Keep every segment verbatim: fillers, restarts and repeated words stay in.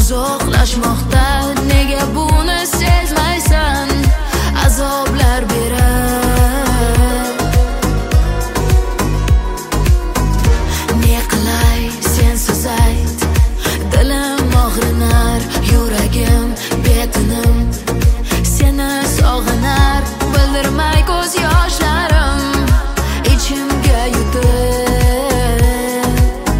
uzoqlashmoqda. Nega buni sezmaysan? Azoblar berar. Ne qilay sensiz ayt, dilim og'rinar, yuragim betinim seni sog'inar. Bildirmay ko'z yoshlarim ichimga yutib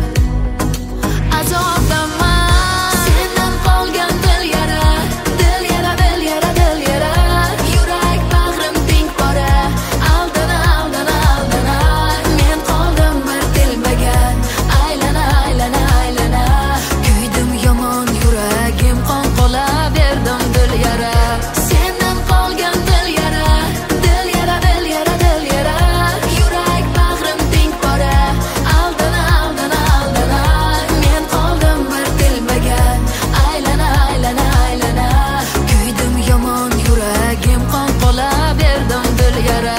azobdaman. Sendan qolgan dil yara, dil yara, dil yara, dil yara. Yurak bag'rim teng pora, aldana, aldana, aldana. Men qoldim bir tilmagan, aylana, aylana, aylana. Kuydim yomon, yuragim qon qola berdim dil yara. Sendan qolgan dil yara, dil yara, dil yara, dil yara. Yurak bag'rim teng pora, aldana, aldana, aldana. Men qoldim bir tilmagan, aylana, aylana, aylana. Kuydim yomon, yuragim qon qola berdim dil yara.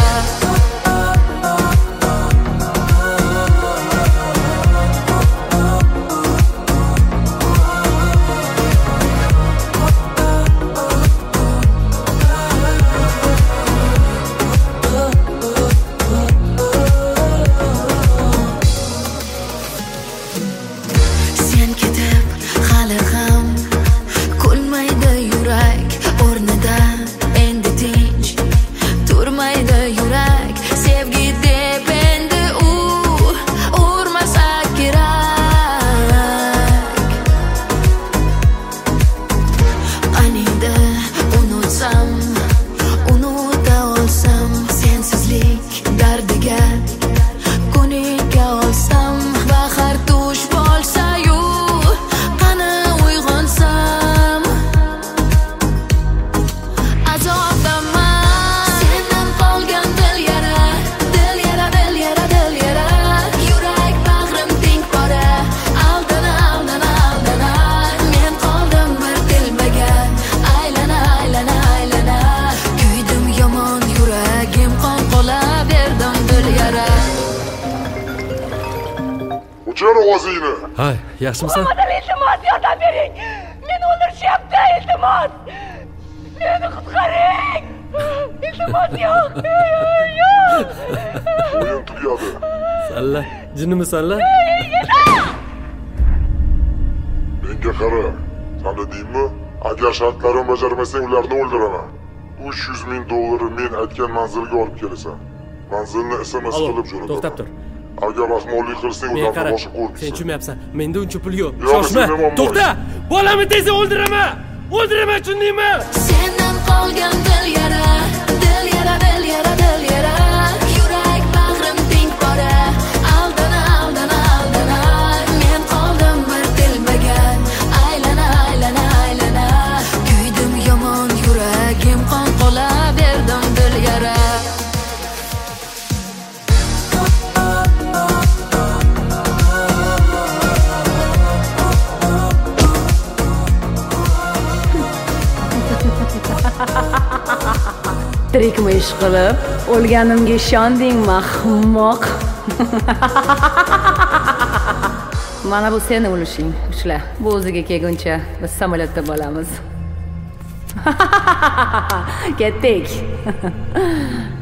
Sen ketib hali ham kulmaydi yurak o'rnida. Endi tinch turmaydi yurak. Sevgi deb endi u urmasa kerak. Qaniydi unutsam, unuta olsam, sensizlik dardiga ko'nika olsam. Bahar tush bo'lsa-yu qani uyg'onsam azobdaman. Sendan qolgan dil yara, dil yara, dil yara, dil yara. Yurak bag'rim teng pora, aldana, aldana, aldana. Men qoldim bir tilmagan, aylana, aylana, aylana. Kuydim yomon, yuragim qon qola berdim dil yara. O'chir ovozingni. Hay, yaxshimisan? Qo'madan iltimos yordam bering. Meni o'ldirishyapti, iltimos. Meni qutqaring. Iltimos, yo'q. Yo'q. O'yin tugadi. Salla, jinnimisan-la? Menga qara. Sana deymi? Agar shartlarimni bajarmasang, ularni o'ldiraman. uch yuz ming dollarni men aytgan manzilga olib kelasan. Manzilni S M S Alo, qilib jo'nataman. to'xtab tur. Agar rahmonlik qilsang, Men ularni qara. boshqa Sen qo'rqitsan. tushunmayapsan. Menda uncha pul yo'q. Yo'q, Shoshma. seni muammo. To'xta. Bolamni tezda o'ldiraman. O'ldiraman, tushundingmi? Sendan qolgan dil yara, dil yara, dil yara, dil yara. Yurak bag'rim teng pora, aldana, aldana, aldana. Men qoldim bir tilmagan, aylana, aylana, aylana. Kuydim yomon, yuragim qon qola berdim dil yara. Tirikmi ish qilib, o'lganimga ishondingmi, ahmoq? Mana bu seni o'lishing. Ushla. Bu o'ziga kelguncha biz samolyotda bo'lamiz. Ketdik.